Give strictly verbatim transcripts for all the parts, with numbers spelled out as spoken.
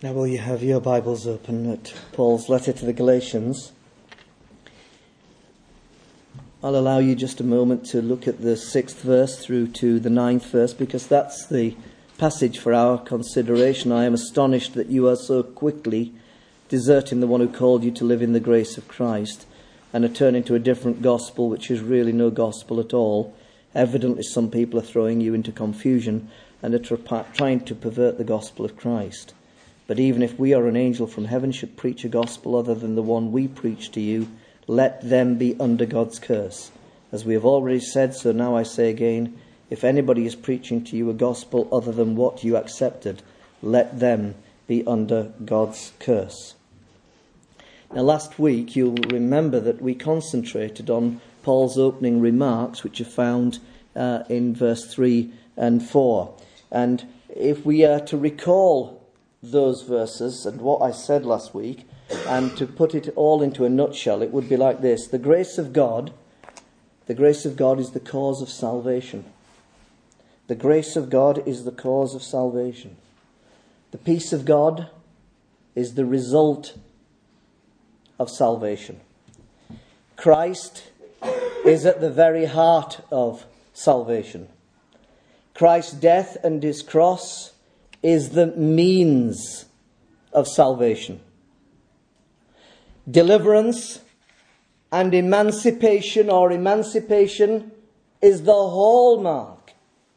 Now will you have your Bibles open at Paul's letter to the Galatians? I'll allow you just a moment to look at the sixth verse through to the ninth verse, because that's the passage for our consideration. I am astonished that you are so quickly deserting the one who called you to live in the grace of Christ and are turning to a different gospel, which is really no gospel at all. Evidently some people are throwing you into confusion and are tra- trying to pervert the gospel of Christ. But even if we or an angel from heaven should preach a gospel other than the one we preach to you, let them be under God's curse. As we have already said, so now I say again, if anybody is preaching to you a gospel other than what you accepted, let them be under God's curse. Now last week you'll remember that we concentrated on Paul's opening remarks, which are found uh, in verse three and four. And if we are to recall those verses and what I said last week, and to put it all into a nutshell, it would be like this. The grace of God, the grace of God is the cause of salvation. The grace of God is the cause of salvation. The peace of God is the result of salvation. Christ is at the very heart of salvation. Christ's death and his cross is the means of salvation. Deliverance and emancipation, or emancipation, is the hallmark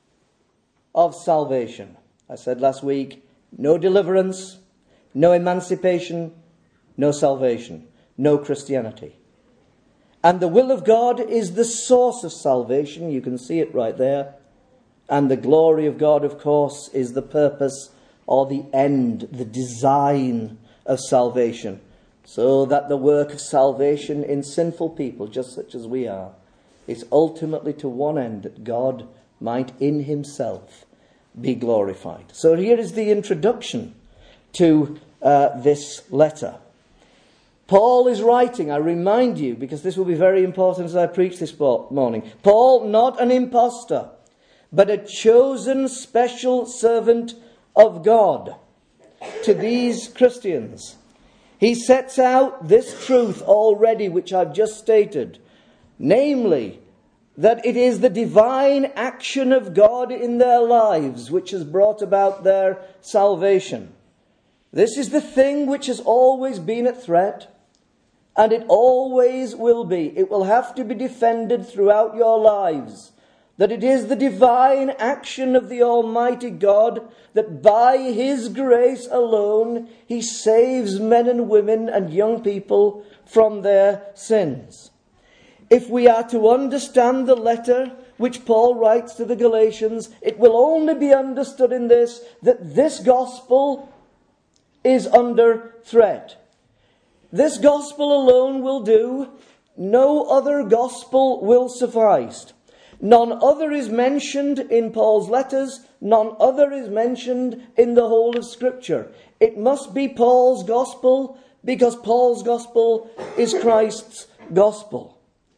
of salvation. I said last week, no deliverance, no emancipation, no salvation, no Christianity. And the will of God is the source of salvation. You can see it right there. And the glory of God, of course, is the purpose or the end, the design of salvation. So that the work of salvation in sinful people, just such as we are, is ultimately to one end, that God might in himself be glorified. So here is the introduction to uh, this letter. Paul is writing, I remind you, because this will be very important as I preach this morning. Paul, not an impostor, but a chosen special servant of God to these Christians. He sets out this truth already, which I've just stated, namely, that it is the divine action of God in their lives which has brought about their salvation. This is the thing which has always been at threat, and it always will be. It will have to be defended throughout your lives. That it is the divine action of the Almighty God that by his grace alone he saves men and women and young people from their sins. If we are to understand the letter which Paul writes to the Galatians, it will only be understood in this, that this gospel is under threat. This gospel alone will do. No other gospel will suffice. None other is mentioned in Paul's letters. None other is mentioned in the whole of Scripture. It must be Paul's gospel, because Paul's gospel is Christ's gospel.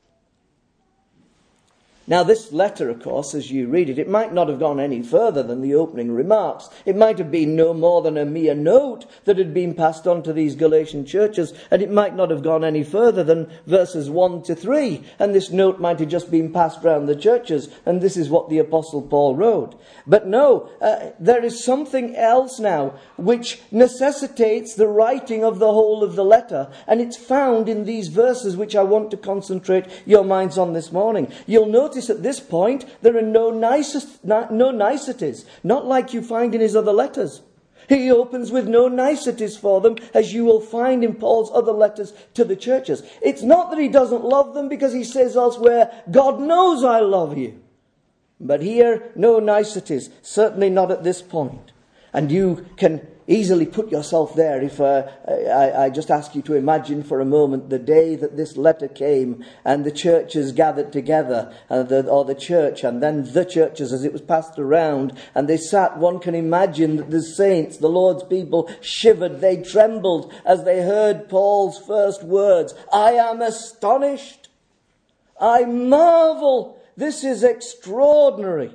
Now this letter, of course, as you read it, it might not have gone any further than the opening remarks. It might have been no more than a mere note that had been passed on to these Galatian churches, and it might not have gone any further than verses one to three, and this note might have just been passed round the churches, and this is what the Apostle Paul wrote. But no, uh, there is something else now which necessitates the writing of the whole of the letter, and it's found in these verses which I want to concentrate your minds on this morning. You'll notice at this point, there are no, nicest, no niceties, not like you find in his other letters. He opens with no niceties for them, as you will find in Paul's other letters to the churches. It's not that he doesn't love them, because he says elsewhere, God knows I love you. But here, no niceties, certainly not at this point. And you can easily put yourself there if uh, I, I just ask you to imagine for a moment the day that this letter came and the churches gathered together, uh, the, or the church and then the churches as it was passed around, and they sat. One can imagine that the saints, the Lord's people, shivered, they trembled as they heard Paul's first words. I am astonished. I marvel. This is extraordinary.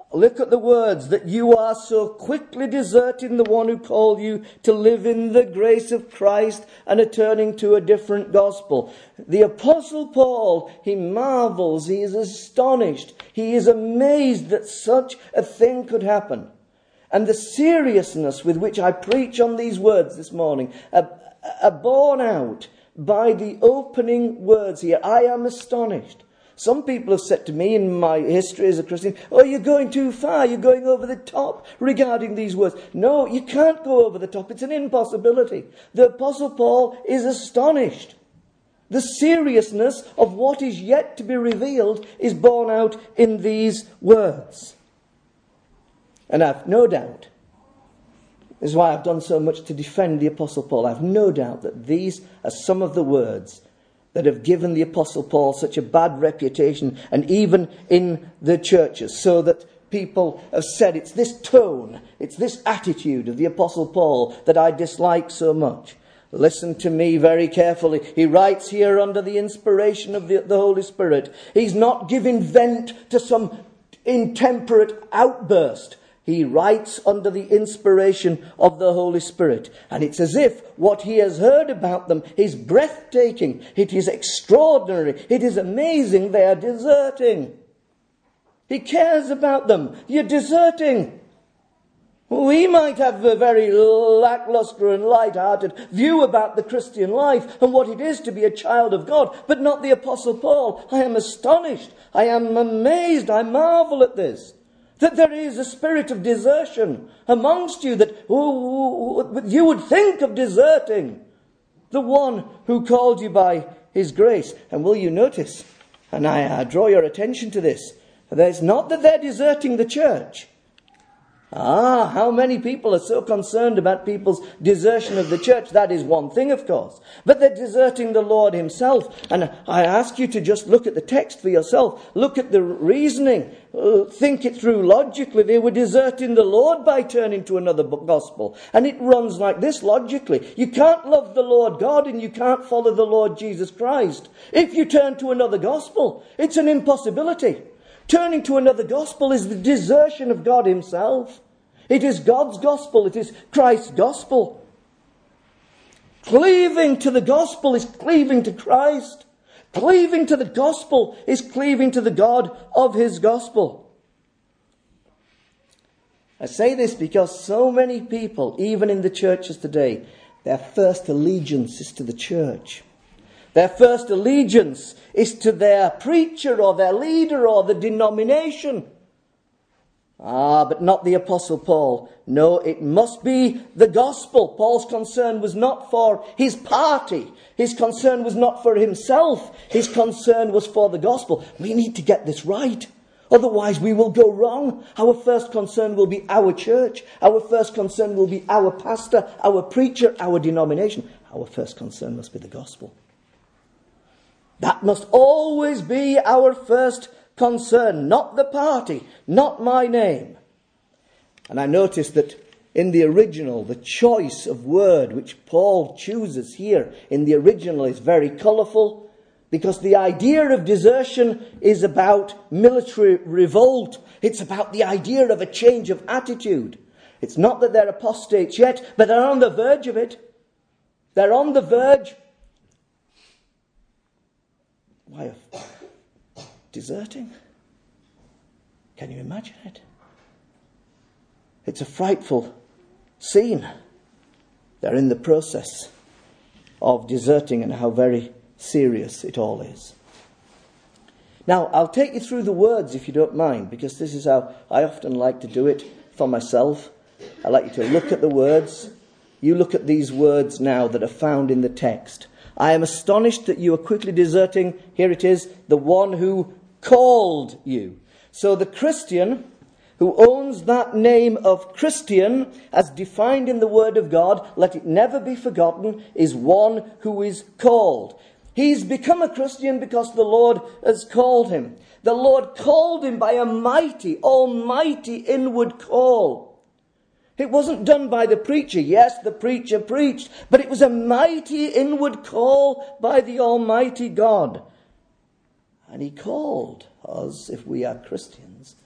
Look at the words, that you are so quickly deserting the one who called you to live in the grace of Christ and are turning to a different gospel. The Apostle Paul, he marvels, he is astonished, he is amazed that such a thing could happen. And the seriousness with which I preach on these words this morning are, are borne out by the opening words here. I am astonished. Some people have said to me in my history as a Christian, oh, you're going too far, you're going over the top regarding these words. No, you can't go over the top. It's an impossibility. The Apostle Paul is astonished. The seriousness of what is yet to be revealed is borne out in these words. And I've no doubt, this is why I've done so much to defend the Apostle Paul, I've no doubt that these are some of the words that have given the Apostle Paul such a bad reputation, and even in the churches, so that people have said it's this tone, it's this attitude of the Apostle Paul that I dislike so much. Listen to me very carefully. He writes here under the inspiration of the, the Holy Spirit. He's not giving vent to some intemperate outburst. He writes under the inspiration of the Holy Spirit. And it's as if what he has heard about them is breathtaking. It is extraordinary. It is amazing they are deserting. He cares about them. You're deserting. We might have a very lackluster and light-hearted view about the Christian life and what it is to be a child of God, but not the Apostle Paul. I am astonished. I am amazed. I marvel at this. That there is a spirit of desertion amongst you, that oh, you would think of deserting the one who called you by his grace. And will you notice, and I, I draw your attention to this, that it's not that they're deserting the church. Ah, how many people are so concerned about people's desertion of the church? That is one thing, of course. But they're deserting the Lord himself. And I ask you to just look at the text for yourself. Look at the reasoning. Think it through logically. They were deserting the Lord by turning to another gospel. And it runs like this logically. You can't love the Lord God and you can't follow the Lord Jesus Christ if you turn to another gospel. It's an impossibility. Turning to another gospel is the desertion of God himself. It is God's gospel. It is Christ's gospel. Cleaving to the gospel is cleaving to Christ. Cleaving to the gospel is cleaving to the God of his gospel. I say this because so many people, even in the churches today, their first allegiance is to the church. Their first allegiance is to their preacher or their leader or the denomination. Ah, but not the Apostle Paul. No, it must be the gospel. Paul's concern was not for his party. His concern was not for himself. His concern was for the gospel. We need to get this right. Otherwise we will go wrong. Our first concern will be our church. Our first concern will be our pastor, our preacher, our denomination. Our first concern must be the gospel. That must always be our first concern, not the party, not my name. And I notice that in the original, the choice of word which Paul chooses here in the original is very colourful, because the idea of desertion is about military revolt. It's about the idea of a change of attitude. It's not that they're apostates yet, but they're on the verge of it. They're on the verge. Why, of deserting? Can you imagine it? It's a frightful scene. They're in the process of deserting, and how very serious it all is. Now, I'll take you through the words if you don't mind, because this is how I often like to do it for myself. I like you to look at the words. You look at these words now that are found in the text. I am astonished that you are quickly deserting, here it is, the one who called you. So the Christian who owns that name of Christian, as defined in the Word of God, let it never be forgotten, is one who is called. He's become a Christian because the Lord has called him. The Lord called him by a mighty, almighty inward call. It wasn't done by the preacher. Yes, the preacher preached, but it was a mighty inward call by the Almighty God. And he called us, if we are Christians,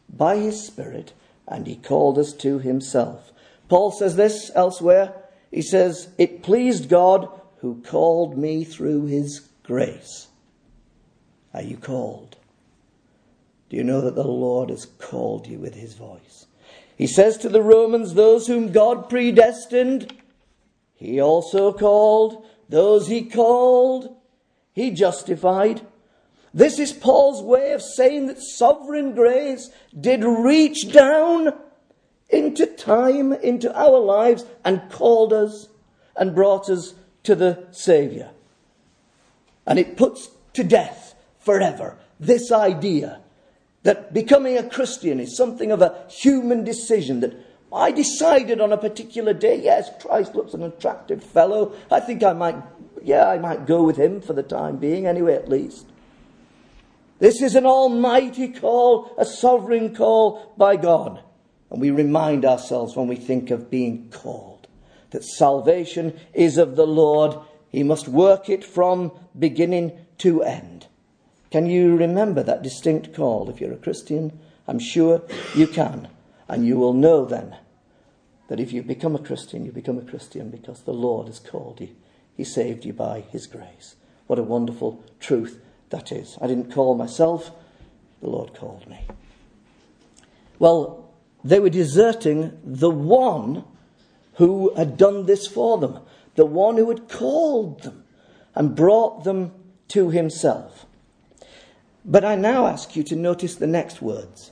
by his Spirit, and he called us to himself. Paul says this elsewhere. He says, it pleased God who called me through his grace. Are you called? Do you know that the Lord has called you with his voice? He says to the Romans, those whom God predestined, he also called. Those he called, he justified. This is Paul's way of saying that sovereign grace did reach down into time, into our lives, and called us and brought us to the Saviour. And it puts to death forever this idea that becoming a Christian is something of a human decision, that I decided on a particular day, yes, Christ looks an attractive fellow. I think I might, yeah, I might go with him for the time being, anyway, at least. This is an almighty call, a sovereign call by God. And we remind ourselves when we think of being called that salvation is of the Lord. He must work it from beginning to end. Can you remember that distinct call? If you're a Christian, I'm sure you can. And you will know then that if you become a Christian, you become a Christian because the Lord has called you. He saved you by his grace. What a wonderful truth that is. I didn't call myself, the Lord called me. Well, they were deserting the one who had done this for them, the one who had called them and brought them to himself. But I now ask you to notice the next words.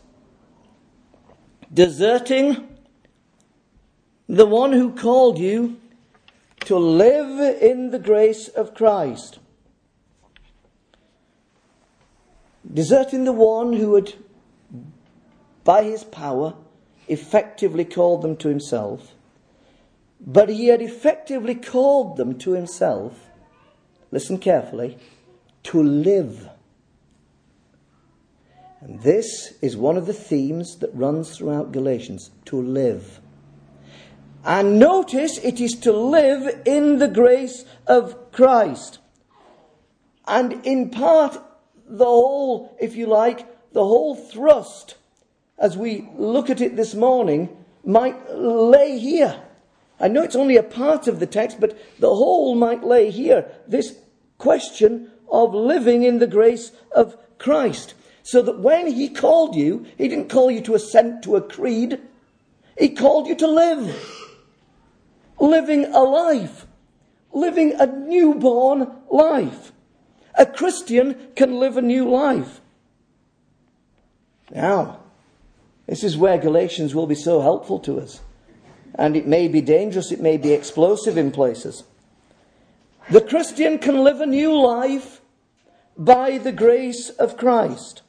Deserting the one who called you to live in the grace of Christ. Deserting the one who had, by his power, effectively called them to himself. But he had effectively called them to himself, listen carefully, to live. And this is one of the themes that runs throughout Galatians, to live. And notice it is to live in the grace of Christ. And in part, the whole, if you like, the whole thrust, as we look at it this morning, might lay here. I know it's only a part of the text, but the whole might lay here. This question of living in the grace of Christ. So that when he called you, he didn't call you to assent to a creed. He called you to live. Living a life. Living a newborn life. A Christian can live a new life. Now, this is where Galatians will be so helpful to us. And it may be dangerous, it may be explosive in places. The Christian can live a new life by the grace of Christ.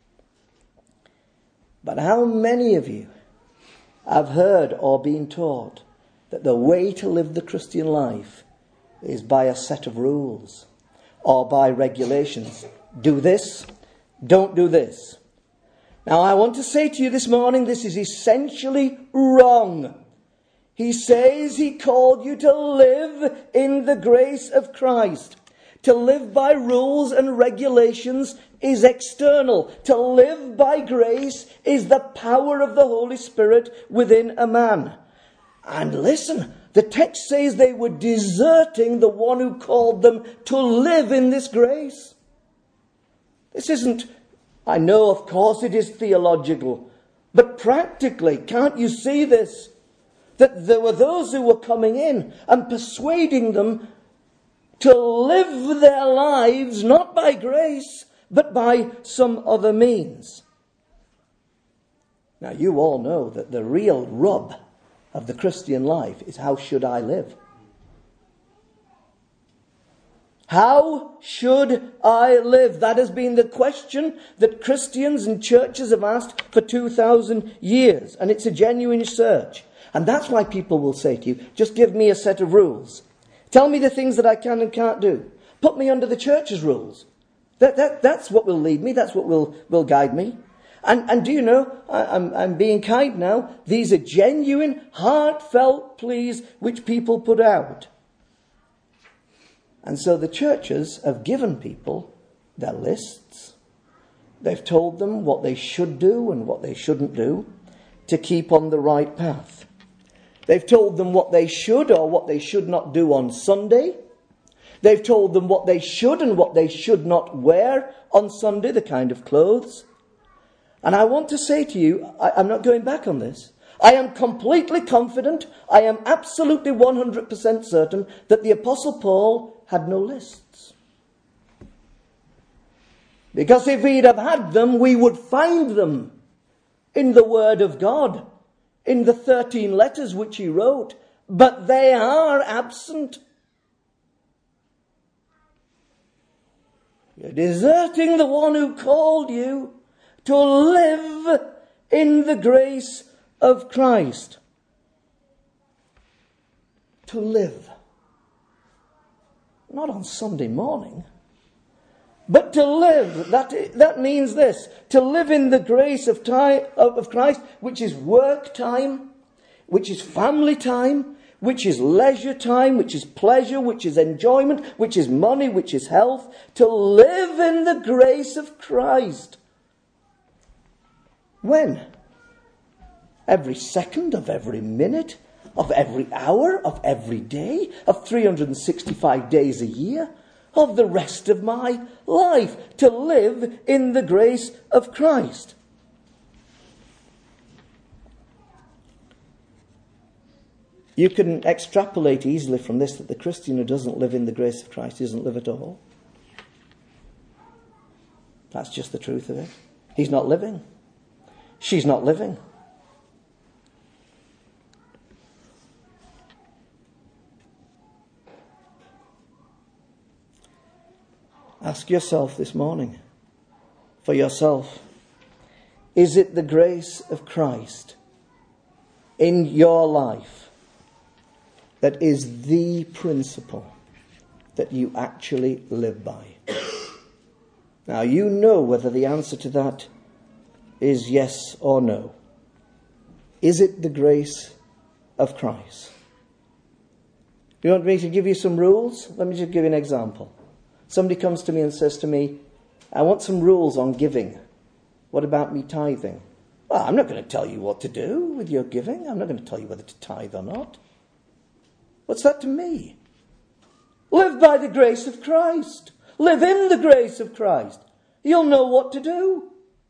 But how many of you have heard or been taught that the way to live the Christian life is by a set of rules or by regulations? Do this, don't do this. Now I want to say to you this morning, this is essentially wrong. He says he called you to live in the grace of Christ. To live by rules and regulations is external. To live by grace is the power of the Holy Spirit within a man. And listen, the text says they were deserting the one who called them to live in this grace. This isn't, I know of course it is theological, but practically, can't you see this? That there were those who were coming in and persuading them to live their lives not by grace, but by some other means. Now you all know that the real rub of the Christian life is, how should I live? How should I live? That has been the question that Christians and churches have asked for two thousand years. And it's a genuine search. And that's why people will say to you, just give me a set of rules. Tell me the things that I can and can't do. Put me under the church's rules. That, that, that's what will lead me. That's what will, will guide me. And, and do you know, I, I'm, I'm being kind now. These are genuine, heartfelt pleas which people put out. And so the churches have given people their lists, They've told them what they should do and what they shouldn't do to keep on the right path. They've told them what they should or what they should not do on Sunday. They've told them what they should and what they should not wear on Sunday, the kind of clothes. And I want to say to you, I, I'm not going back on this. I am completely confident, I am absolutely one hundred percent certain that the Apostle Paul had no lists. Because if he'd have had them, we would find them in the Word of God, in the thirteen letters which he wrote. But they are absent. You're deserting the one who called you to live in the grace of Christ. To live. Not on Sunday morning. But to live, that, that means this, to live in the grace of, time, of Christ, which is work time, which is family time, which is leisure time, which is pleasure, which is enjoyment, which is money, which is health. To live in the grace of Christ. When? Every second of every minute, of every hour, of every day, of three hundred sixty-five days a year, of the rest of my life, to live in the grace of Christ. You can extrapolate easily from this that the Christian who doesn't live in the grace of Christ doesn't live at all. That's just the truth of it. He's not living. She's not living. Ask yourself this morning, for yourself, is it the grace of Christ in your life that is the principle that you actually live by? Now, you know whether the answer to that is yes or no. Is it the grace of Christ? You want me to give you some rules? Let me just give you an example. Somebody comes to me and says to me, I want some rules on giving. What about me tithing? Well, I'm not going to tell you what to do with your giving. I'm not going to tell you whether to tithe or not. What's that to me? Live by the grace of Christ. Live in the grace of Christ. You'll know what to do.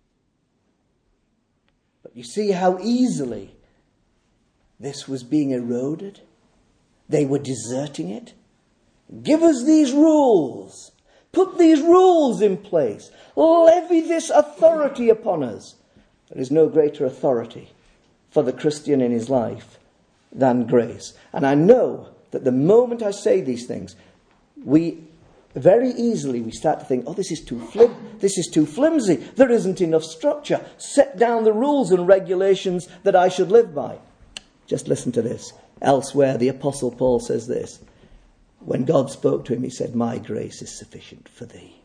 But you see how easily this was being eroded? They were deserting it. Give us these rules. Put these rules in place. Levy this authority upon us. There is no greater authority for the Christian in his life than grace. And I know that the moment I say these things, we very easily we start to think, oh, this is too flim- this is too flimsy. There isn't enough structure. Set down the rules and regulations that I should live by. Just listen to this. Elsewhere, the Apostle Paul says this. When God spoke to him, he said, my grace is sufficient for thee.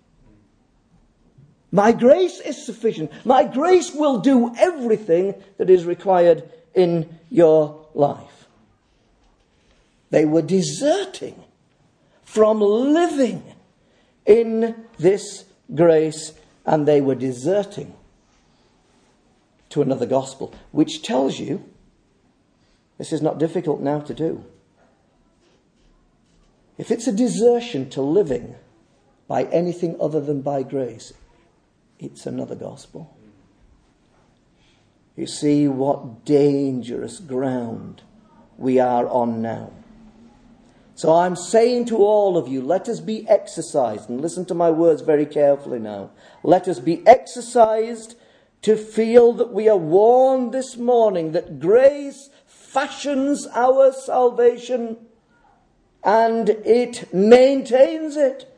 My grace is sufficient. My grace will do everything that is required in your life. They were deserting from living in this grace, and they were deserting to another gospel, which tells you this is not difficult now to do. If it's a desertion to living by anything other than by grace, it's another gospel. You see what dangerous ground we are on now. So I'm saying to all of you, let us be exercised, and listen to my words very carefully now. Let us be exercised to feel that we are warned this morning that grace fashions our salvation and it maintains it.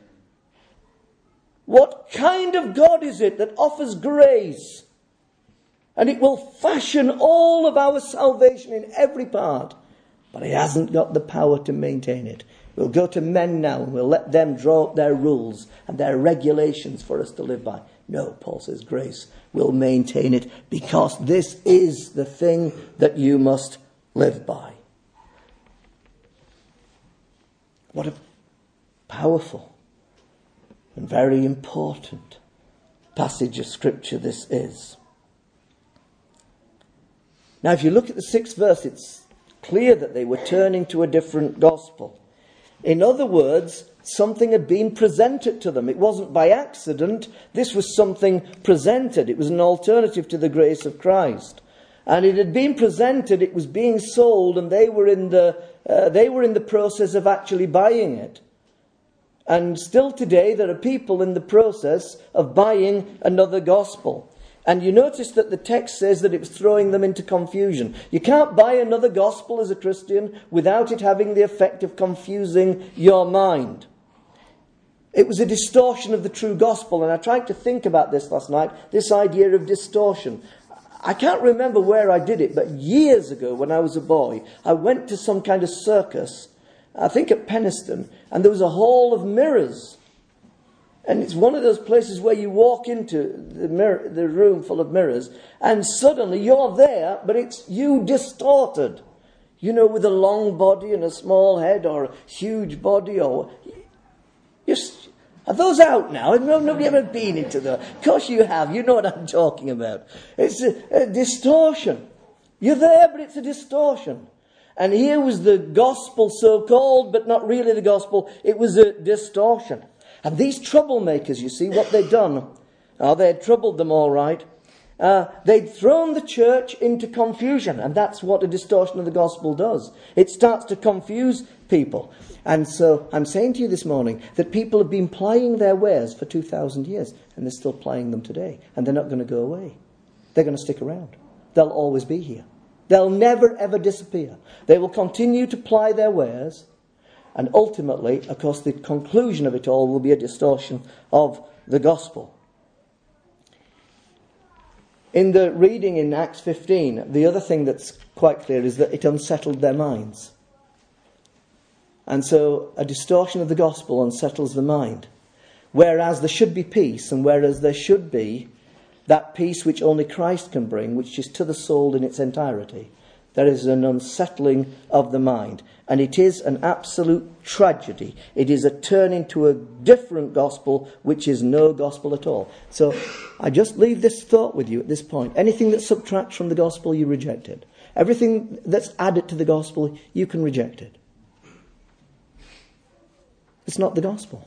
What kind of God is it that offers grace? And it will fashion all of our salvation in every part. But it hasn't got the power to maintain it. We'll go to men now and we'll let them draw up their rules and their regulations for us to live by. No, Paul says grace will maintain it because this is the thing that you must live by. What a powerful and very important passage of Scripture this is. Now, if you look at the sixth verse, it's clear that they were turning to a different gospel. In other words, something had been presented to them. It wasn't by accident. This was something presented. It was an alternative to the grace of Christ. And it had been presented, it was being sold, and they were in the uh, they were in the process of actually buying it. And still today there are people in the process of buying another gospel. And you notice that the text says that it was throwing them into confusion. You can't buy another gospel as a Christian without it having the effect of confusing your mind. It was a distortion of the true gospel, and I tried to think about this last night, this idea of distortion. I can't remember where I did it, but years ago when I was a boy, I went to some kind of circus, I think at Penistone, and there was a hall of mirrors. And it's one of those places where you walk into the mirror, the room full of mirrors, and suddenly you're there, but it's you distorted. You know, with a long body and a small head, or a huge body, or... You're, are those out now? No, nobody ever been into those. Of course you have. You know what I'm talking about. It's a, a distortion. You're there, but it's a distortion. And here was the gospel so-called, but not really the gospel. It was a distortion. And these troublemakers, you see, what they'd done, oh, they had troubled them all right. Uh, they'd thrown the church into confusion. And that's what a distortion of the gospel does. It starts to confuse people. And so I'm saying to you this morning that people have been plying their wares for two thousand years. And they're still plying them today. And they're not going to go away. They're going to stick around. They'll always be here. They'll never, ever disappear. They will continue to ply their wares. And ultimately, of course, the conclusion of it all will be a distortion of the gospel. In the reading in Acts fifteen, the other thing that's quite clear is that it unsettled their minds. And so a distortion of the gospel unsettles the mind. Whereas there should be peace, and whereas there should be that peace which only Christ can bring, which is to the soul in its entirety, there is an unsettling of the mind. And it is an absolute tragedy. It is a turning to a different gospel, which is no gospel at all. So I just leave this thought with you at this point. Anything that subtracts from the gospel, you reject it. Everything that's added to the gospel, you can reject it. It's not the gospel.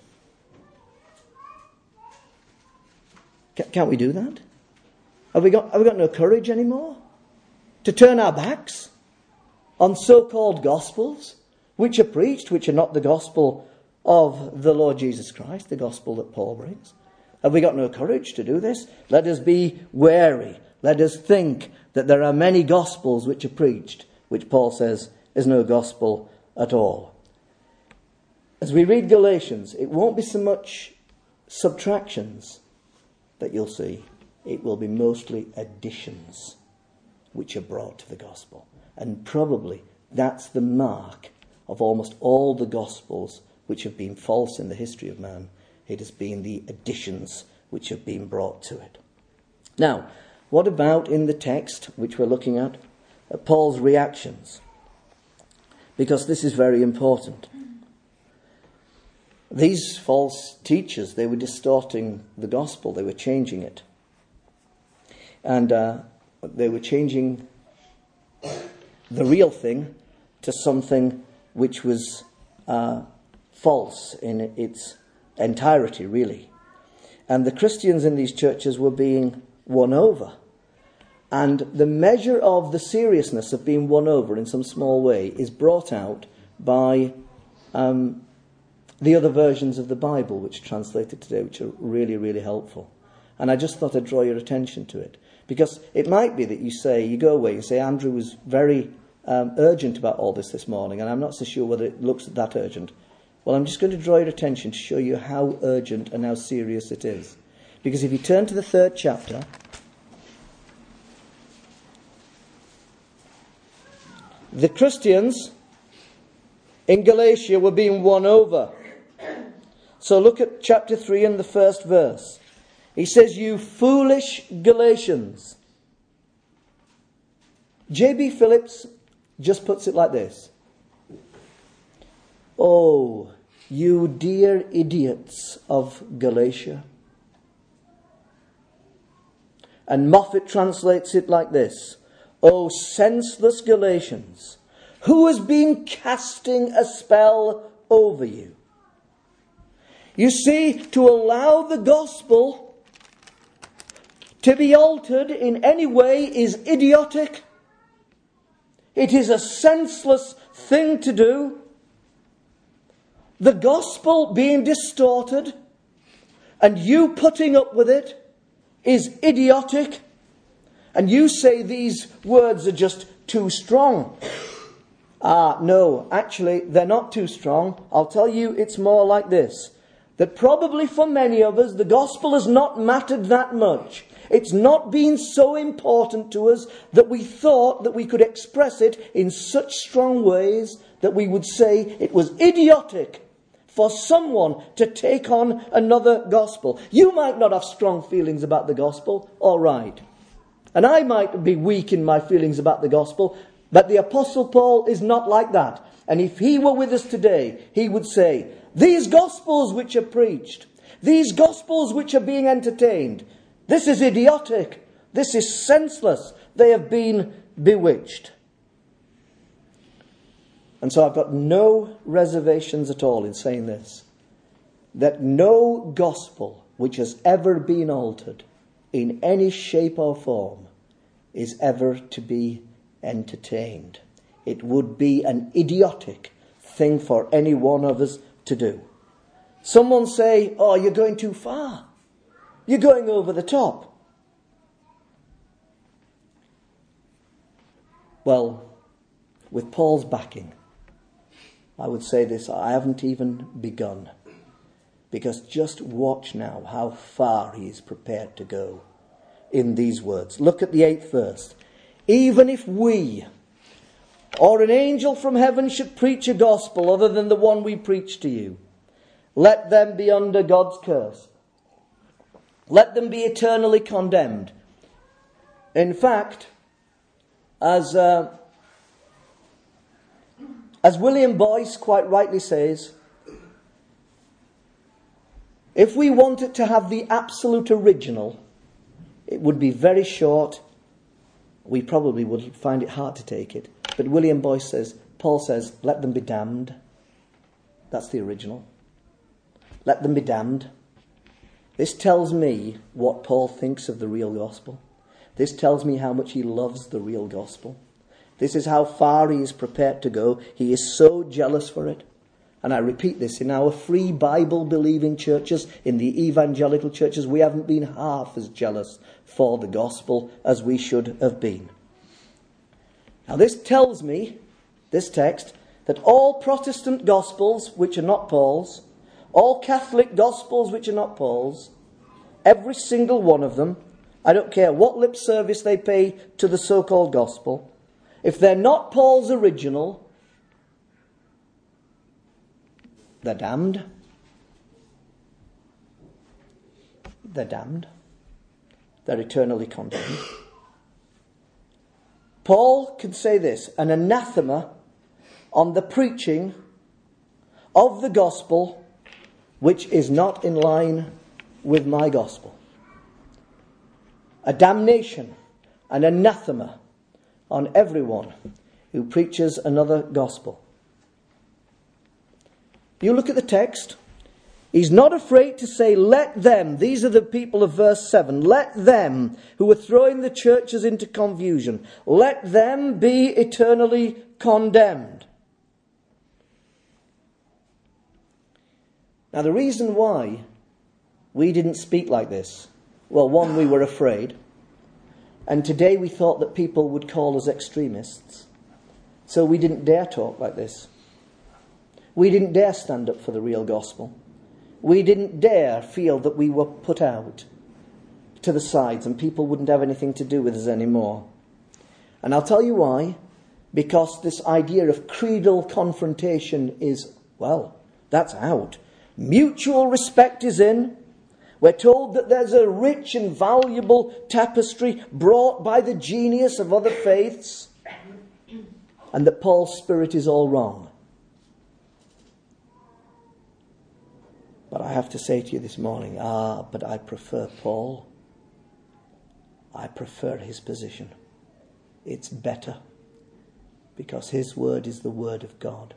Can't we do that? Have we got, have we got no courage anymore to turn our backs on so-called gospels which are preached, which are not the gospel of the Lord Jesus Christ, the gospel that Paul brings? Have we got no courage to do this? Let us be wary. Let us think that there are many gospels which are preached, which Paul says is no gospel at all. As we read Galatians, it won't be so much subtractions that you'll see. It will be mostly additions which are brought to the gospel. And probably that's the mark of almost all the gospels which have been false in the history of man. It has been the additions which have been brought to it. Now, what about in the text which we're looking at? Uh, Paul's reactions. Because this is very important. These false teachers, they were distorting the gospel. They were changing it. And uh, they were changing the real thing to something which was uh, false in its entirety, really. And the Christians in these churches were being won over. And the measure of the seriousness of being won over in some small way is brought out by um, the other versions of the Bible which are translated today, which are really, really helpful. And I just thought I'd draw your attention to it. Because it might be that you say, you go away, you say, Andrew was very um, urgent about all this this morning, and I'm not so sure whether it looks that urgent. Well, I'm just going to draw your attention to show you how urgent and how serious it is. Because if you turn to the third chapter, the Christians in Galatia were being won over. So look at chapter three and the first verse. He says, "You foolish Galatians." J B Phillips just puts it like this. "Oh, you dear idiots of Galatia. And Moffat translates it like this: O senseless Galatians, who has been casting a spell over you? You see, to allow the gospel to be altered in any way is idiotic. It is a senseless thing to do. The gospel being distorted and you putting up with it is idiotic. And you say these words are just too strong. Ah, no, actually, they're not too strong. I'll tell you, it's more like this. That probably for many of us, the gospel has not mattered that much. It's not been so important to us that we thought that we could express it in such strong ways that we would say it was idiotic for someone to take on another gospel. You might not have strong feelings about the gospel, all right. And I might be weak in my feelings about the gospel, but the Apostle Paul is not like that. And if he were with us today, he would say, these gospels which are preached, these gospels which are being entertained, this is idiotic, this is senseless, they have been bewitched. And so I've got no reservations at all in saying this, that no gospel which has ever been altered in any shape or form is ever to be entertained. It would be an idiotic thing for any one of us to do. Someone say, oh, you're going too far. You're going over the top. Well, with Paul's backing, I would say this, I haven't even begun. Because just watch now how far he is prepared to go in these words. Look at the eighth verse. Even if we or an angel from heaven should preach a gospel other than the one we preach to you, let them be under God's curse. Let them be eternally condemned. In fact, as uh, as William Boyce quite rightly says, if we wanted to have the absolute original, it would be very short. We probably would find it hard to take it. But William Boyce says, Paul says, let them be damned. That's the original. Let them be damned. This tells me what Paul thinks of the real gospel. This tells me how much he loves the real gospel. This is how far he is prepared to go. He is so jealous for it. And I repeat this, in our free Bible-believing churches, in the evangelical churches, we haven't been half as jealous for the gospel as we should have been. Now this tells me, this text, that all Protestant gospels which are not Paul's, all Catholic gospels which are not Paul's, every single one of them, I don't care what lip service they pay to the so-called gospel, if they're not Paul's original, they're damned. They're damned. They're eternally condemned. Paul can say this, an anathema on the preaching of the gospel which is not in line with my gospel. A damnation, an anathema on everyone who preaches another gospel. You look at the text. He's not afraid to say, let them, these are the people of verse seven, let them who are throwing the churches into confusion, let them be eternally condemned. Now the reason why we didn't speak like this, well, one, we were afraid, and today we thought that people would call us extremists, so we didn't dare talk like this. We didn't dare stand up for the real gospel. We didn't dare feel that we were put out to the sides and people wouldn't have anything to do with us anymore. And I'll tell you why. Because this idea of creedal confrontation is, well, that's out. Mutual respect is in. We're told that there's a rich and valuable tapestry brought by the genius of other faiths, and that Paul's spirit is all wrong. But I have to say to you this morning, ah, but I prefer Paul. I prefer his position. It's better, because his word is the word of God.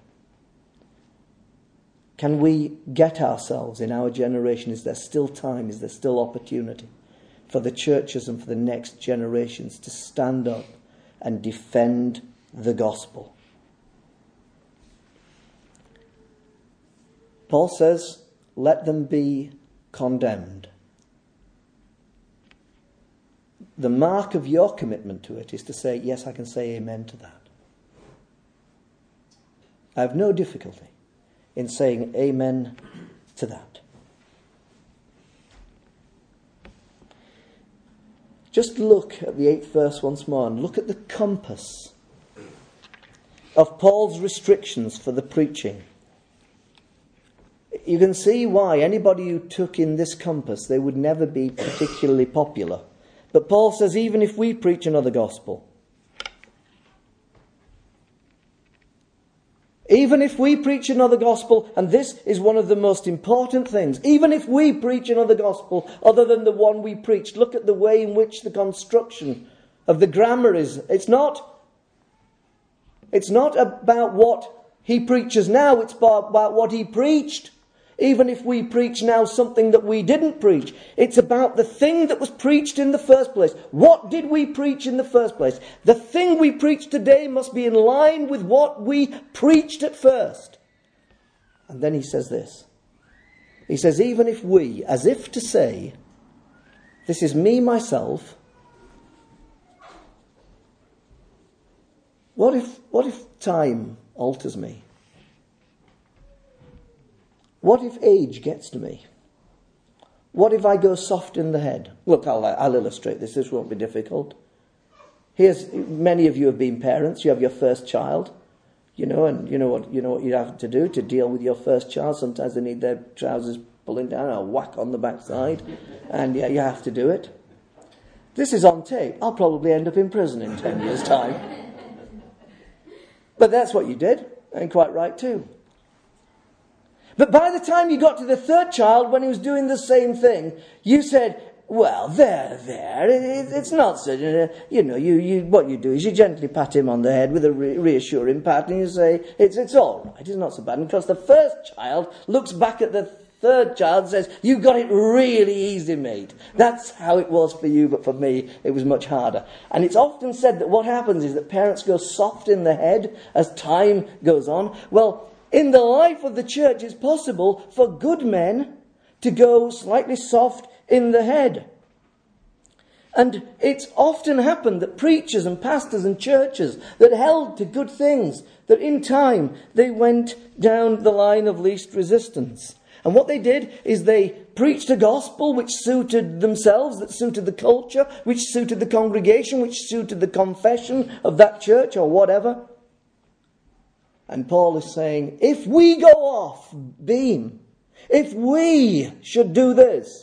Can we get ourselves in our generation? Is there still time? Is there still opportunity for the churches and for the next generations to stand up and defend the gospel? Paul says, let them be condemned. The mark of your commitment to it is to say, yes, I can say amen to that. I have no difficulty in saying amen to that. Just look at the eighth verse once more and look at the compass of Paul's restrictions for the preaching. You can see why anybody who took in this compass, they would never be particularly popular. But Paul says, even if we preach another gospel, even if we preach another gospel, and this is one of the most important things, even if we preach another gospel other than the one we preached, look at the way in which the construction of the grammar is. It's not, it's not about what he preaches now, it's about what he preached. Even if we preach now something that we didn't preach, it's about the thing that was preached in the first place. What did we preach in the first place? The thing we preach today must be in line with what we preached at first. And then he says this. He says, even if we, as if to say, this is me, myself, what if, what if time alters me? What if age gets to me? What if I go soft in the head? Look, I'll, I'll illustrate this. This won't be difficult. Here's, many of you have been parents. You have your first child, you know, and you know what you know what you have to do to deal with your first child. Sometimes they need their trousers pulling down, or whack on the backside, and yeah, you have to do it. This is on tape. I'll probably end up in prison in ten years' time. But that's what you did, and quite right too. But by the time you got to the third child, when he was doing the same thing, you said, well, there, there, it, it's not such a, you know, you, you, what you do is you gently pat him on the head with a re- reassuring pat, and you say, it's, it's all right, it's not so bad. And because the first child looks back at the third child and says, you got it really easy, mate. That's how it was for you, but for me, it was much harder. And it's often said that what happens is that parents go soft in the head as time goes on. Well, in the life of the church, it's possible for good men to go slightly soft in the head. And it's often happened that preachers and pastors and churches that held to good things, that in time they went down the line of least resistance. And what they did is they preached a gospel which suited themselves, that suited the culture, which suited the congregation, which suited the confession of that church or whatever. And Paul is saying, if we go off beam, if we should do this,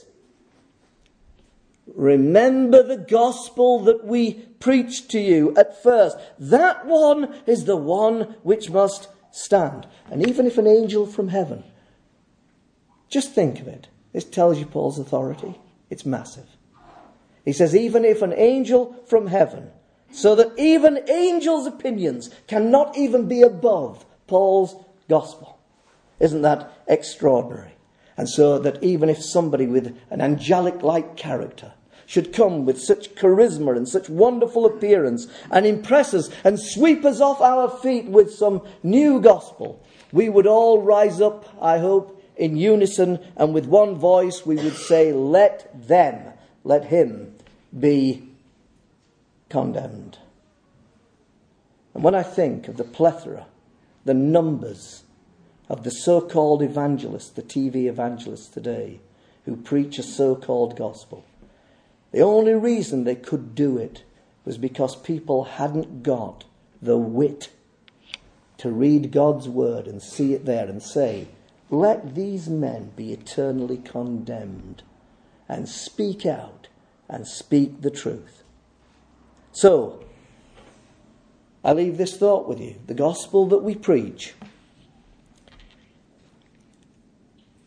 remember the gospel that we preached to you at first. That one is the one which must stand. And even if an angel from heaven, just think of it. This tells you Paul's authority. It's massive. He says, even if an angel from heaven, so that even angels' opinions cannot even be above Paul's gospel. Isn't that extraordinary? And so that even if somebody with an angelic-like character should come with such charisma and such wonderful appearance and impress us and sweep us off our feet with some new gospel, we would all rise up, I hope, in unison, and with one voice we would say, let them, let him be condemned. And when I think of the plethora, the numbers of the so-called evangelists, the T V evangelists today, who preach a so-called gospel, the only reason they could do it was because people hadn't got the wit to read God's word and see it there and say, let these men be eternally condemned, and speak out and speak the truth. So, I leave this thought with you. The gospel that we preach,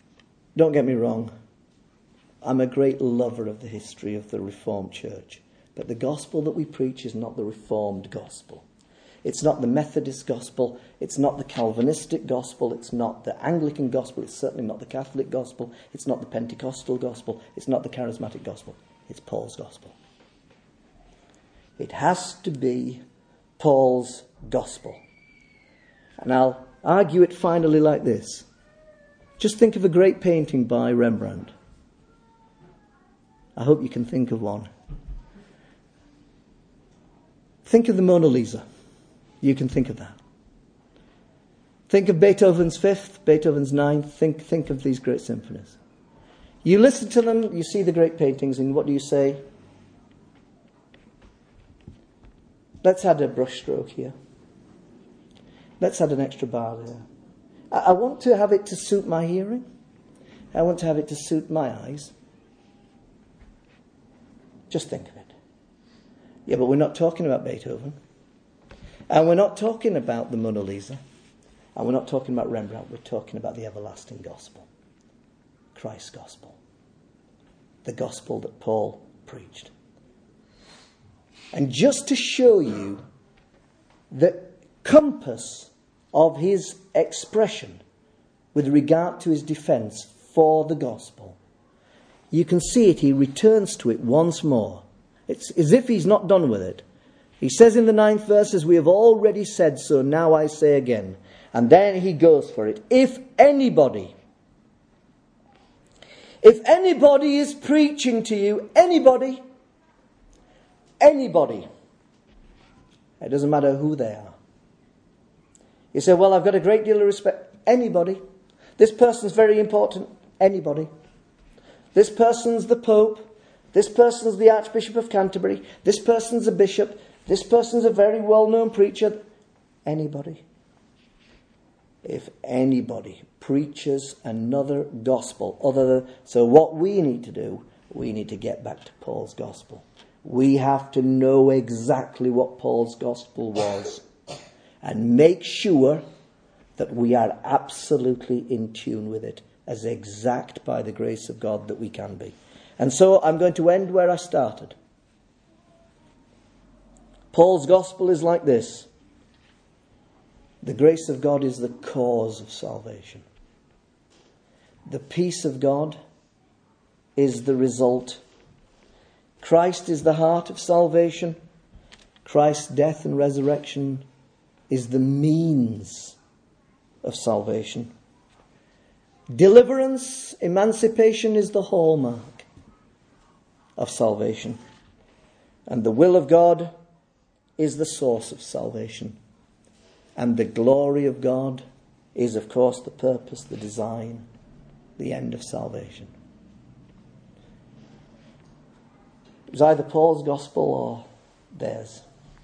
don't get me wrong, I'm a great lover of the history of the Reformed Church. But the gospel that we preach is not the Reformed gospel. It's not the Methodist gospel. It's not the Calvinistic gospel. It's not the Anglican gospel. It's certainly not the Catholic gospel. It's not the Pentecostal gospel. It's not the Charismatic gospel. It's Paul's gospel. It has to be Paul's gospel. And I'll argue it finally like this. Just think of a great painting by Rembrandt. I hope you can think of one. Think of the Mona Lisa. You can think of that. Think of Beethoven's Fifth, Beethoven's Ninth. Think, think of these great symphonies. You listen to them, you see the great paintings, and what do you say? Let's add a brushstroke here. Let's add an extra bar there. I, I want to have it to suit my hearing. I want to have it to suit my eyes. Just think of it. Yeah, but we're not talking about Beethoven. And we're not talking about the Mona Lisa. And we're not talking about Rembrandt. We're talking about the everlasting gospel. Christ's gospel. The gospel that Paul preached. And just to show you the compass of his expression with regard to his defense for the gospel, you can see it. He returns to it once more. It's as if he's not done with it. He says in the ninth verse, as we have already said, so now I say again. And then he goes for it. If anybody, if anybody is preaching to you, anybody, anybody, it doesn't matter who they are. You say, well, I've got a great deal of respect. Anybody. This person's very important. Anybody. This person's the Pope. This person's the Archbishop of Canterbury. This person's a bishop. This person's a very well-known preacher. Anybody. If anybody preaches another gospel other than... So what we need to do, we need to get back to Paul's gospel. We have to know exactly what Paul's gospel was and make sure that we are absolutely in tune with it, as exact by the grace of God that we can be. And so I'm going to end where I started. Paul's gospel is like this. The grace of God is the cause of salvation. The peace of God is the result. Christ is the heart of salvation. Christ's death and resurrection is the means of salvation. Deliverance, emancipation is the hallmark of salvation. And the will of God is the source of salvation. And the glory of God is, of course, the purpose, the design, the end of salvation. It was either Paul's gospel or theirs.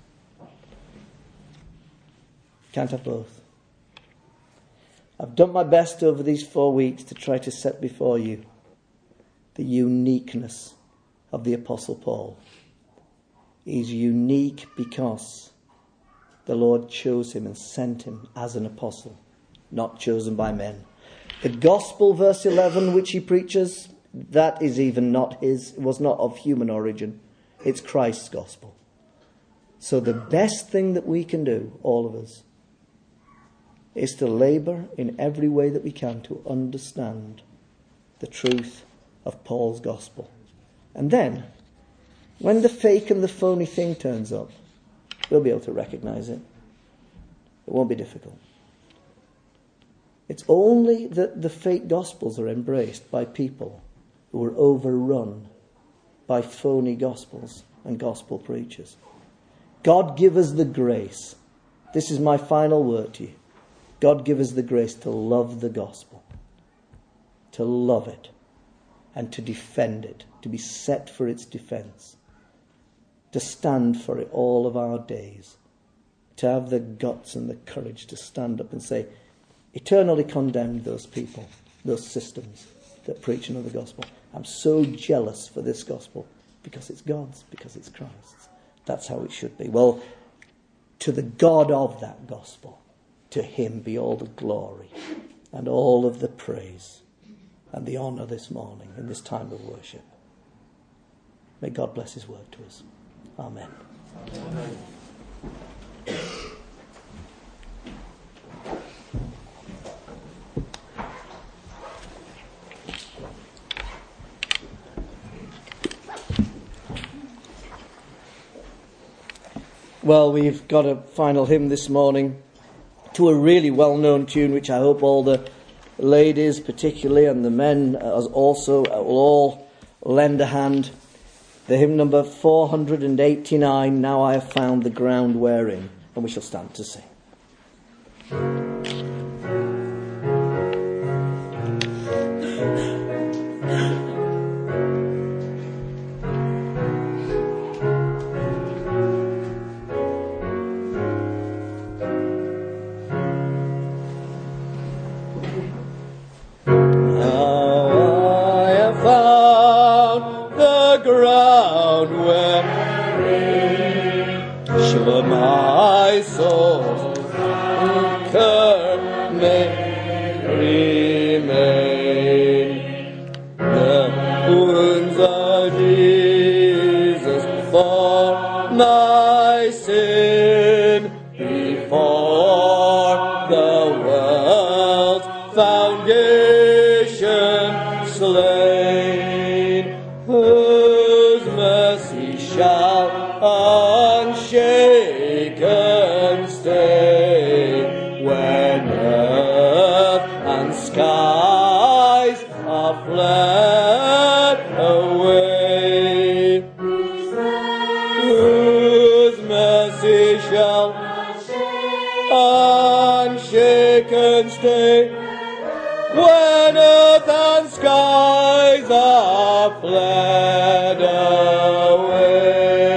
Can't have both. I've done my best over these four weeks to try to set before you the uniqueness of the Apostle Paul. He's unique because the Lord chose him and sent him as an apostle, not chosen by men. The gospel, verse eleven, which he preaches, that is even not his, it was not of human origin. It's Christ's gospel. So the best thing that we can do, all of us, is to labour in every way that we can to understand the truth of Paul's gospel. And then, when the fake and the phony thing turns up, we'll be able to recognise it. It won't be difficult. It's only that the fake gospels are embraced by people who are overrun by phony gospels and gospel preachers. God give us the grace. This is my final word to you. God give us the grace to love the gospel, to love it, and to defend it, to be set for its defence, to stand for it all of our days, to have the guts and the courage to stand up and say, eternally condemn those people, those systems that preach another gospel. I'm so jealous for this gospel because it's God's, because it's Christ's. That's how it should be. Well, to the God of that gospel, to him be all the glory and all of the praise and the honour this morning in this time of worship. May God bless his word to us. Amen. Well, we've got a final hymn this morning to a really well-known tune, which I hope all the ladies particularly and the men as also will all lend a hand. The hymn number four hundred eighty-nine, Now I Have Found the Ground Wherein, and we shall stand to sing. My soul's anchor may remain. The wounds of Jesus for my sin before the world's foundation slain, whose mercy shall unshaken stay when earth and skies are fled away, whose mercy shall unshaken stay when earth and skies are fled away.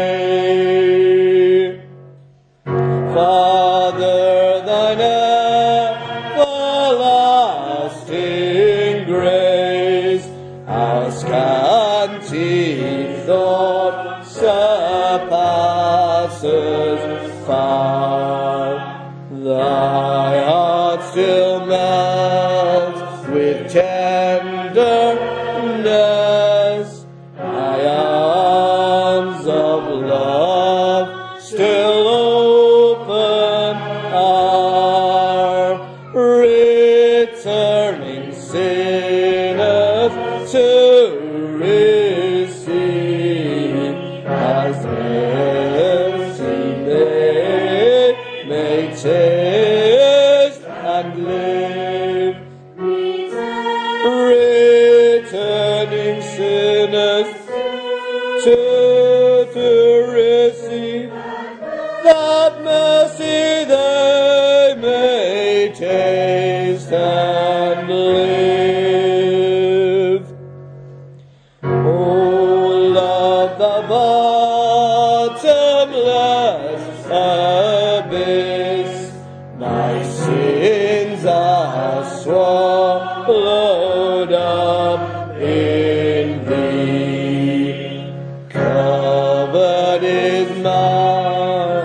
Father, thine everlasting grace, our scanty thought surpasses far. Thy heart still melts with tenderness, thy arms of love still open are, returning sinners to receive as mercy they may taste and live. Returning sinners to, to receive that mercy they may taste and live. Oh, love the bottomless abyss, my sins are swallowed up in thee. Covered is my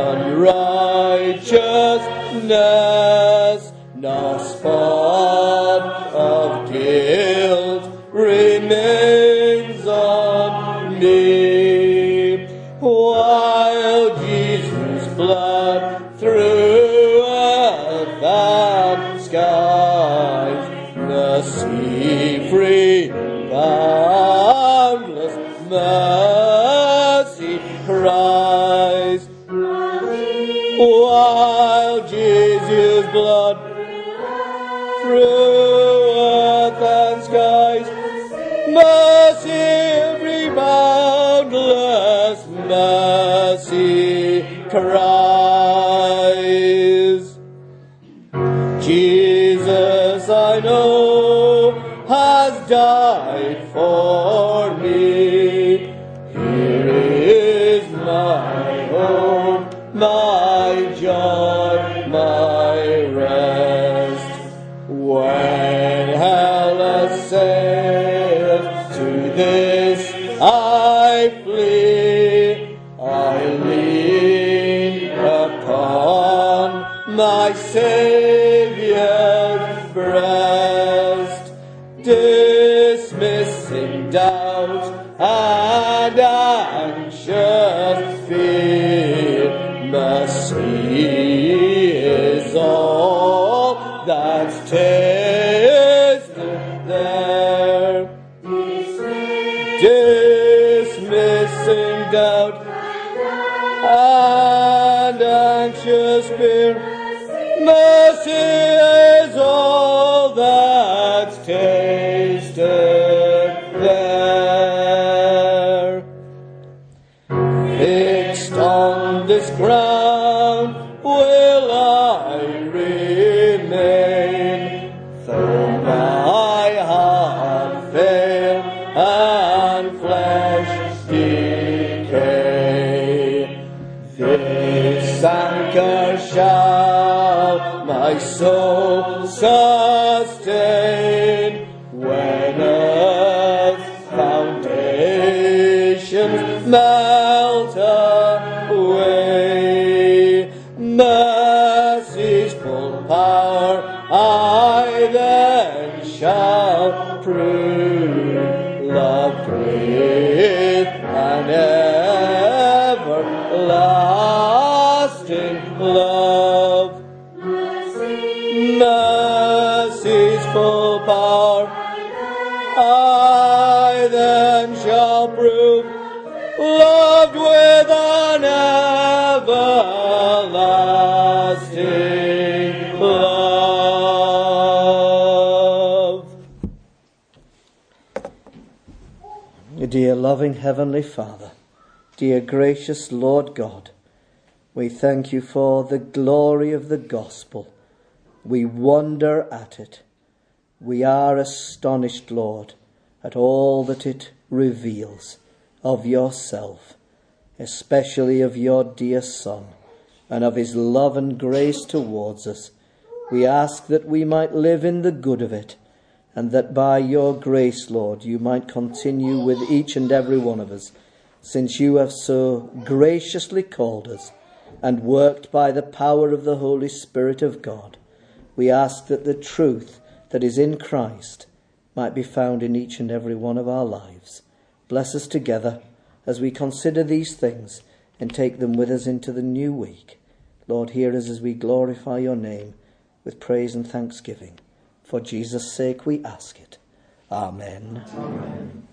unrighteousness, no spot of guilt remains on me, while Jesus' blood through earth and skies, mercy-free, boundless mercy cries. While Jesus' blood through earth and skies, mercy, boundless mercy cries. Jesus, I know, has died for me. Here is my hope, my joy, my rest. When hell assails, to this I flee. I lean upon my Saviour's breast, dismissing doubt tasted there. Dismissing doubt and anxious fear, mercy is all that's tasted there. Fixed on this ground will I remain, though my heart fail and flesh decay. This anchor shall my soul sustain, when earth's foundations melt away. Mercy's full power I then shall prove, love great and everlasting love. Mercy's full power I then shall prove, loved with an everlasting love. Dear loving Heavenly Father, dear gracious Lord God, we thank you for the glory of the gospel. We wonder at it. We are astonished, Lord, at all that it reveals of yourself, especially of your dear Son, and of his love and grace towards us. We ask that we might live in the good of it, and that by your grace, Lord, you might continue with each and every one of us, since you have so graciously called us and worked by the power of the Holy Spirit of God. We ask that the truth that is in Christ might be found in each and every one of our lives. Bless us together as we consider these things and take them with us into the new week. Lord, hear us as we glorify your name with praise and thanksgiving. For Jesus' sake we ask it. Amen. Amen.